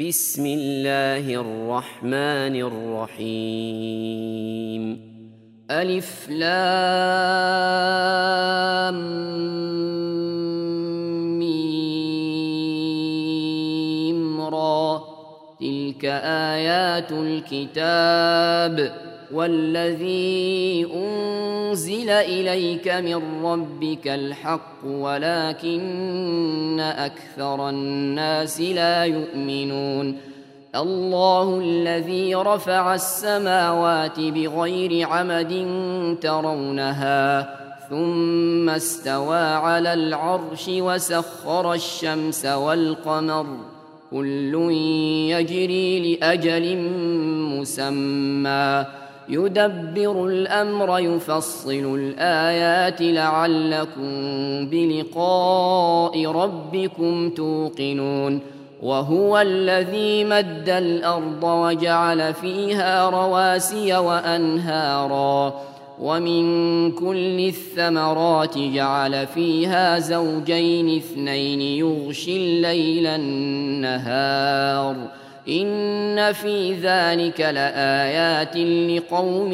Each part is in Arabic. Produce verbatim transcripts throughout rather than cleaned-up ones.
بسم الله الرحمن الرحيم ألف لام ميم را تلك آيات الكتاب والذي أنزل إليك من ربك الحق ولكن أكثر الناس لا يؤمنون الله الذي رفع السماوات بغير عمد ترونها ثم استوى على العرش وسخر الشمس والقمر كل يجري لأجل مسمى يدبر الأمر يفصل الآيات لعلكم بلقاء ربكم توقنون وهو الذي مد الأرض وجعل فيها رواسي وأنهارا ومن كل الثمرات جعل فيها زوجين اثنين يغشي الليل النهار إن في ذلك لآيات لقوم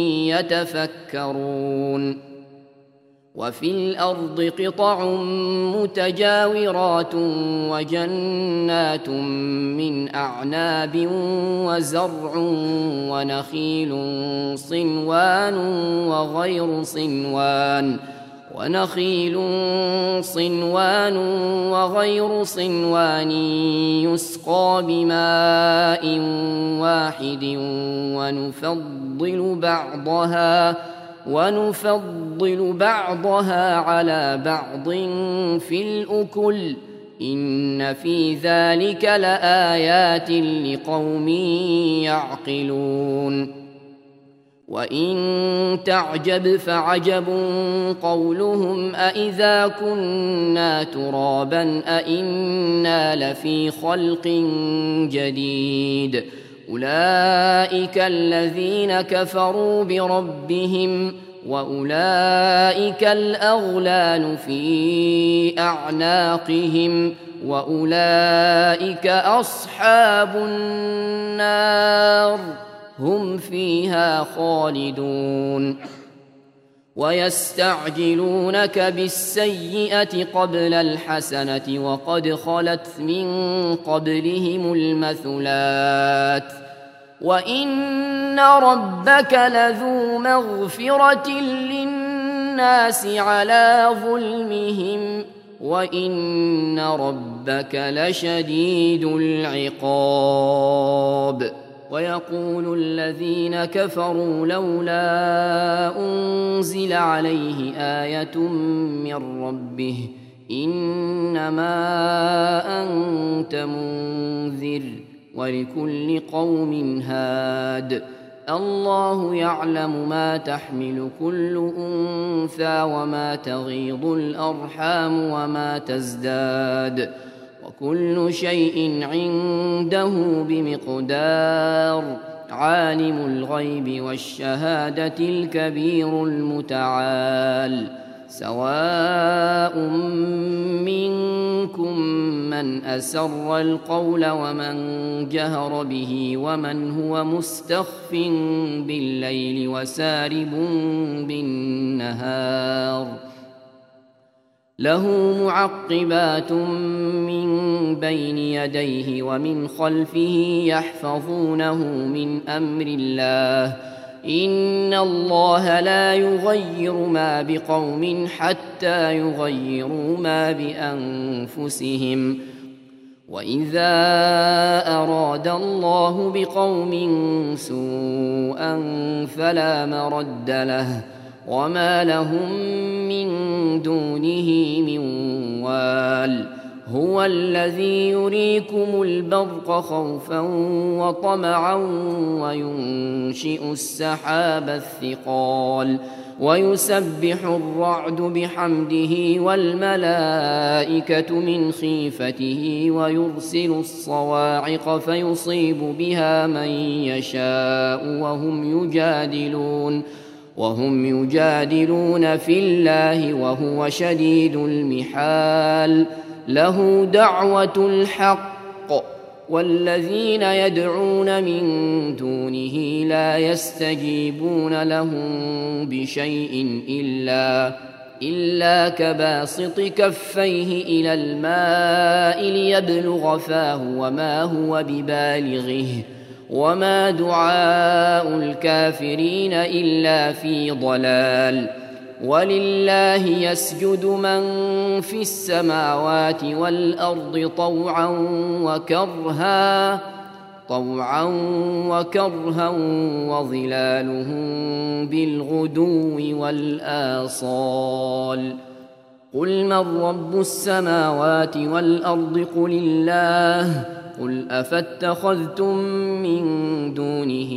يتفكرون وفي الأرض قطع متجاورات وجنات من أعناب وزرع ونخيل صنوان وغير صنوان ونخيل صنوان وغير صنوان يسقى بماء واحد ونفضل بعضها ونفضل بعضها على بعض في الأكل إن في ذلك لآيات لقوم يعقلون وإن تعجب فعجب قولهم أإذا كنا ترابا أإنا لفي خلق جديد أولئك الذين كفروا بربهم وأولئك الأغلال في أعناقهم وأولئك أصحاب النار هم فيها خالدون ويستعجلونك بالسيئة قبل الحسنة وقد خلت من قبلهم المثلات وإن ربك لذو مغفرة للناس على ظلمهم وإن ربك لشديد العقاب ويقول الذين كفروا لولا أنزل عليه آية من ربه إنما أنت منذر ولكل قوم هاد الله يعلم ما تحمل كل أنثى وما تغيض الأرحام وما تزداد وكل شيء عنده بمقدار عالم الغيب والشهادة الكبير المتعال سواء منكم من أسر القول ومن جهر به ومن هو مستخف بالليل وسارب بالنهار له معقبات من بين يديه ومن خلفه يحفظونه من أمر الله إن الله لا يغير ما بقوم حتى يغيروا ما بأنفسهم وإذا أراد الله بقوم سوءا فلا مرد له وما لهم من دونه من وال هو الذي يريكم البرق خوفا وطمعا وينشئ السحاب الثقال ويسبح الرعد بحمده والملائكة من خيفته ويرسل الصواعق فيصيب بها من يشاء وهم يجادلون وهم يجادلون في الله وهو شديد المحال له دعوة الحق والذين يدعون من دونه لا يستجيبون لهم بشيء إلا إلا كباسط كفيه إلى الماء ليبلغ فاه وما هو ببالغه وما دعاء الكافرين إلا في ضلال. ولله يسجد من في السماوات والأرض طوعا وكرها طوعا وكرها وظلالهم بالغدو والآصال. قل من رب السماوات والأرض قل الله. قل أفاتخذتم من دونه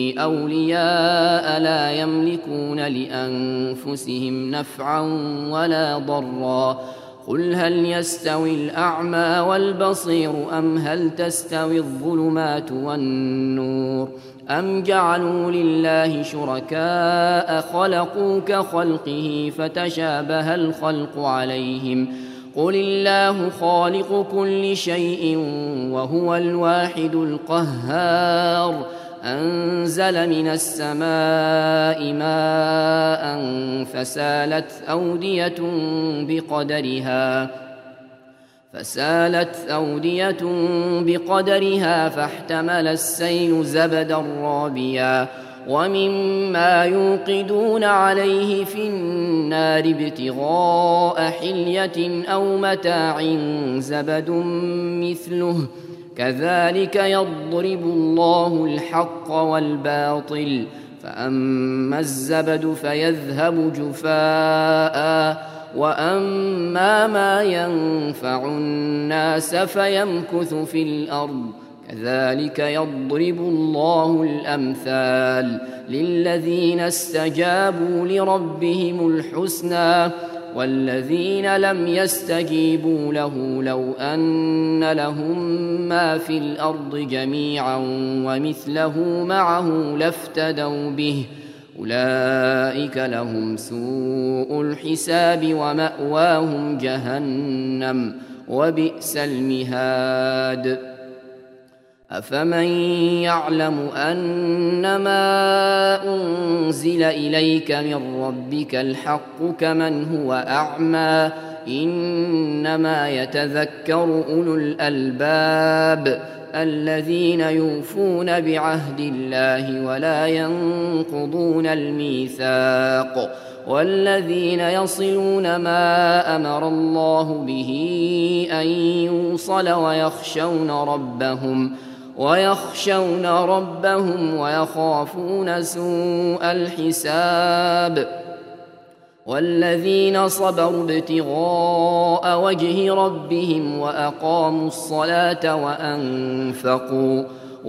أولياء لا يملكون لأنفسهم نفعا ولا ضرا. قل هل يستوي الأعمى والبصير أم هل تستوي الظلمات والنور أم جعلوا لله شركاء خلقوا كخلقه فتشابه الخلق عليهم. قل الله خالق كل شيء وهو الواحد القهار. أنزل من السماء ماء فسالت أودية بقدرها فسالت أودية بقدرها فاحتمل السيل زبدا رابيا ومما يوقدون عليه في النار ابتغاء حلية أو متاع زبد مثله كذلك يضرب الله الحق والباطل. فأما الزبد فيذهب جفاء وأما ما ينفع الناس فيمكث في الأرض كذلك يضرب الله الأمثال للذين استجابوا لربهم الحسنى والذين لم يستجيبوا له لو أن لهم ما في الأرض جميعا ومثله معه لافتدوا به أولئك لهم سوء الحساب ومأواهم جهنم وبئس المهاد. أفمن يعلم أنما أنزل إليك من ربك الحق كمن هو أعمى إنما يتذكر أولو الألباب الذين يوفون بعهد الله ولا ينقضون الميثاق والذين يصلون ما أمر الله به أن يوصل ويخشون ربهم ويخشون ربهم ويخافون سوء الحساب والذين صبروا ابتغاء وجه ربهم وأقاموا الصلاة وأنفقوا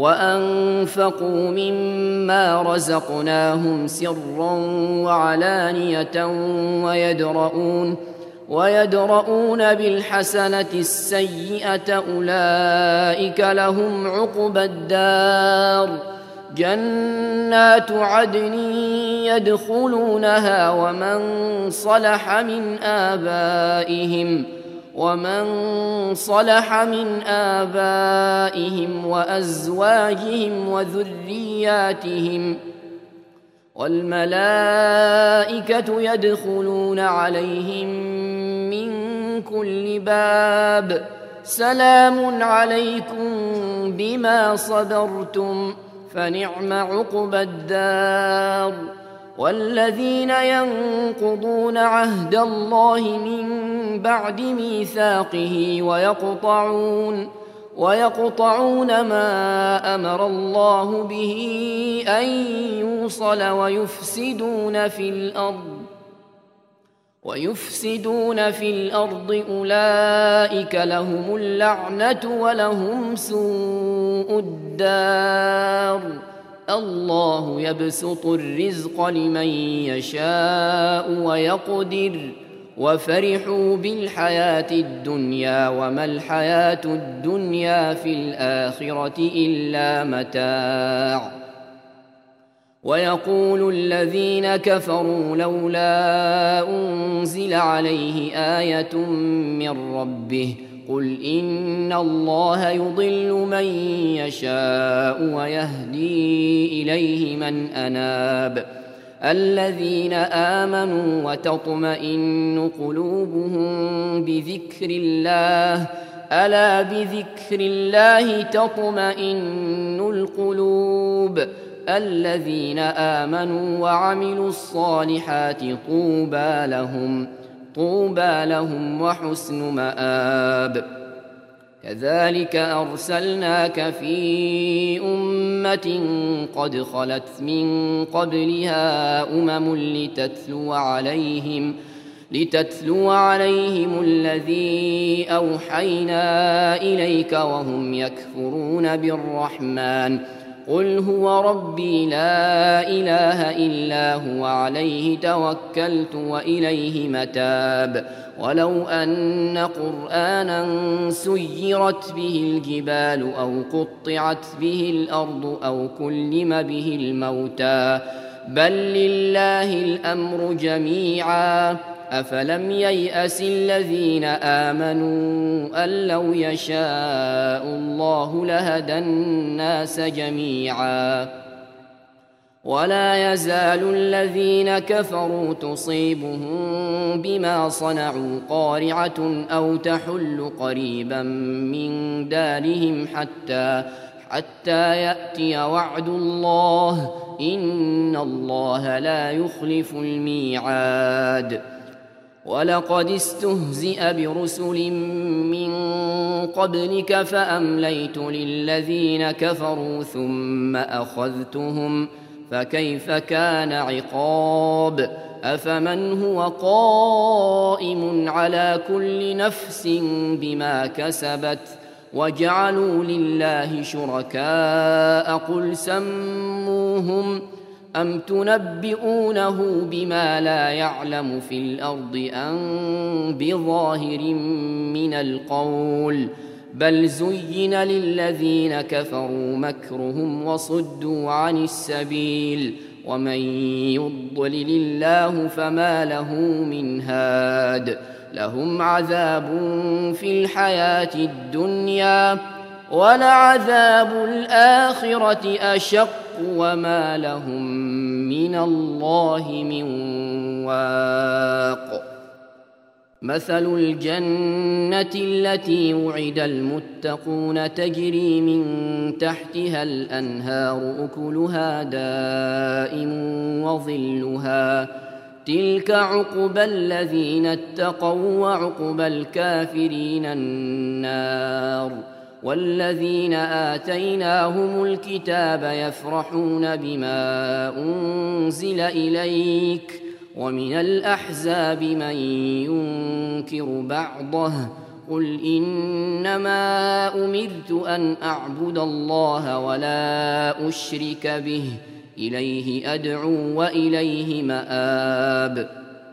وأنفقوا مما رزقناهم سرا وعلانية ويدرؤون ويدرؤون بالحسنة السيئة أولئك لهم عقبى الدار جنات عدن يدخلونها ومن صلح من آبائهم ومن صلح من آبائهم وأزواجهم وذرياتهم والملائكة يدخلون عليهم من كل باب سلام عليكم بما صبرتم فنعم عقبى الدار. والذين ينقضون عهد الله من بعد ميثاقه ويقطعون ويقطعون ما أمر الله به أن يوصل ويفسدون في الأرض ويفسدون في الأرض أولئك لهم اللعنة ولهم سوء الدار. الله يبسط الرزق لمن يشاء ويقدر وفرحوا بالحياة الدنيا وما الحياة الدنيا في الآخرة إلا متاع. ويقول الذين كفروا لولا أنزل عليه آية من ربه قل إن الله يضل من يشاء ويهدي إليه من أناب الذين آمنوا وتطمئن قلوبهم بذكر الله ألا بذكر الله تطمئن القلوب الذين آمنوا وعملوا الصالحات طوبى لهم طوبى لهم وحسن مآب كذلك أرسلناك في أمة قد خلت من قبلها أمم لتتلو عليهم لتتلو عليهم الذي أوحينا إليك وهم يكفرون بالرحمن قل هو ربي لا إله إلا هو عليه توكلت وإليه متاب ولو أن قرآنا سيرت به الجبال أو قطعت به الأرض أو كلم به الموتى بل لله الأمر جميعا أفلم ييأس الذين آمنوا أن لو يشاء الله لهدى الناس جميعا ولا يزال الذين كفروا تصيبهم بما صنعوا قارعة أو تحل قريبا من دارهم حتى حتى يأتي وعد الله إن الله لا يخلف الميعاد ولقد استهزئ برسل من قبلك فأمليت للذين كفروا ثم أخذتهم فكيف كان عقاب أفمن هو قائم على كل نفس بما كسبت وجعلوا لله شركاء قل سموهم أم تنبئونه بما لا يعلم في الأرض أم بظاهر من القول بل زين للذين كفروا مكرهم وصدوا عن السبيل ومن يضلل الله فما له من هاد لهم عذاب في الحياة الدنيا ولعذاب الآخرة أشق وما لهم من الله من واق مثل الجنة التي وعد المتقون تجري من تحتها الأنهار أكلها دائم وظلها تلك عقبى الذين اتقوا وعقبى الكافرين النار والذين آتيناهم الكتاب يفرحون بما أنزل إليك ومن الأحزاب من ينكر بعضه قل إنما أمرت أن أعبد الله ولا أشرك به إليه أدعو وإليه مآب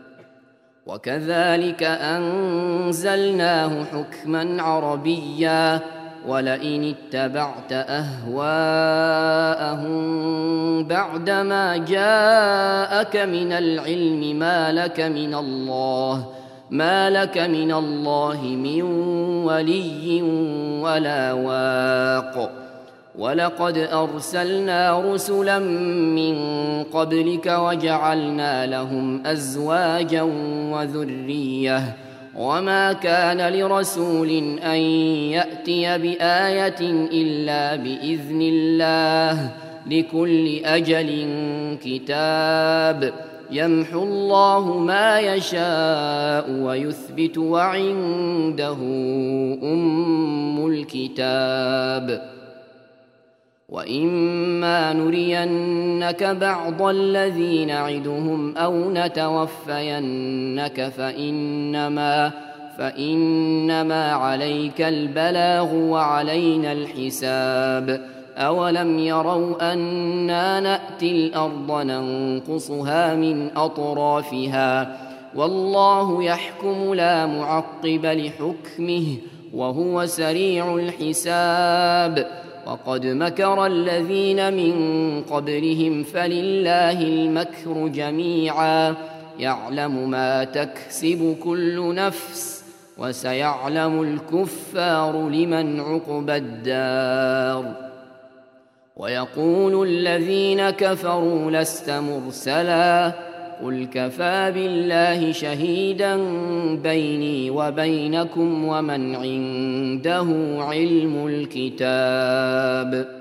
وكذلك أنزلناه حكما عربيا ولئن اتبعت أهواءهم بعدما جاءك من العلم ما لك من الله ما لك من الله من ولي ولا واق ولقد أرسلنا رسلا من قبلك وجعلنا لهم أزواجا وذرية وما كان لرسول أن يأتي بآية إلا بإذن الله لكل أجل كتاب يمحو الله ما يشاء ويثبت وعنده أم الكتاب وإما نرينك بعض الذي نعدهم أو نتوفينك فإنما فإنما عليك البلاغ وعلينا الحساب أولم يروا أنا نأتي الأرض ننقصها من أطرافها والله يحكم لا معقب لحكمه وهو سريع الحساب وقد مكر الذين من قبلهم فلله المكر جميعا يعلم ما تكسب كل نفس وسيعلم الكفار لمن عقبى الدار. ويقول الذين كفروا لست مرسلا قل كفى بالله شهيدا بيني وبينكم ومن عنده علم الكتاب.